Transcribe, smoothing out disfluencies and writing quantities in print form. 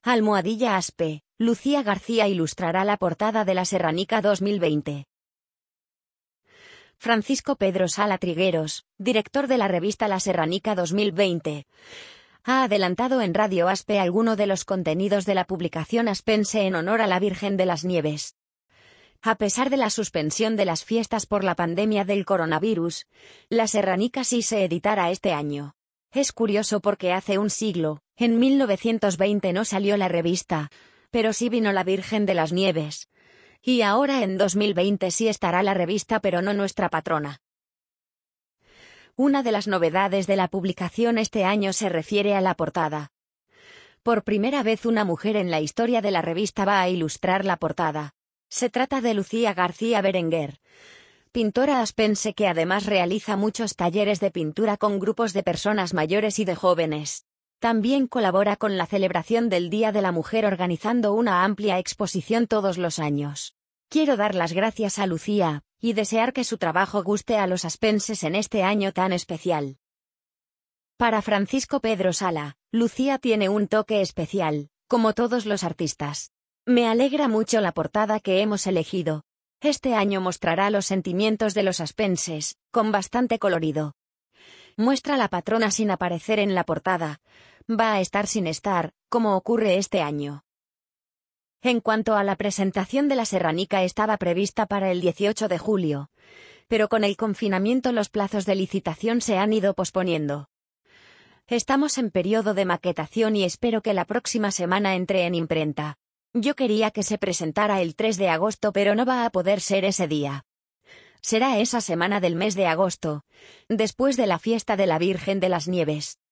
Almohadilla Aspe, Lucía García ilustrará la portada de La Serranica 2020. Francisco Pedro Sala Trigueros, director de la revista La Serranica 2020, ha adelantado en Radio Aspe alguno de los contenidos de la publicación aspense en honor a la Virgen de las Nieves. A pesar de la suspensión de las fiestas por la pandemia del coronavirus, La Serranica sí se editará este año. Es curioso porque hace un siglo, en 1920 no salió la revista, pero sí vino la Virgen de las Nieves. Y ahora en 2020 sí estará la revista pero no nuestra patrona. Una de las novedades de la publicación este año se refiere a la portada. Por primera vez una mujer en la historia de la revista va a ilustrar la portada. Se trata de Lucía García Berenguer, pintora aspense que además realiza muchos talleres de pintura con grupos de personas mayores y de jóvenes. También colabora con la celebración del Día de la Mujer organizando una amplia exposición todos los años. Quiero dar las gracias a Lucía, y desear que su trabajo guste a los aspenses en este año tan especial. Para Francisco Pedro Sala, Lucía tiene un toque especial, como todos los artistas. Me alegra mucho la portada que hemos elegido. Este año mostrará los sentimientos de los aspenses, con bastante colorido. Muestra a la patrona sin aparecer en la portada. Va a estar sin estar, como ocurre este año. En cuanto a la presentación de La Serranica estaba prevista para el 18 de julio, pero con el confinamiento los plazos de licitación se han ido posponiendo. Estamos en periodo de maquetación y espero que la próxima semana entre en imprenta. Yo quería que se presentara el 3 de agosto pero no va a poder ser ese día. Será esa semana del mes de agosto, después de la fiesta de la Virgen de las Nieves.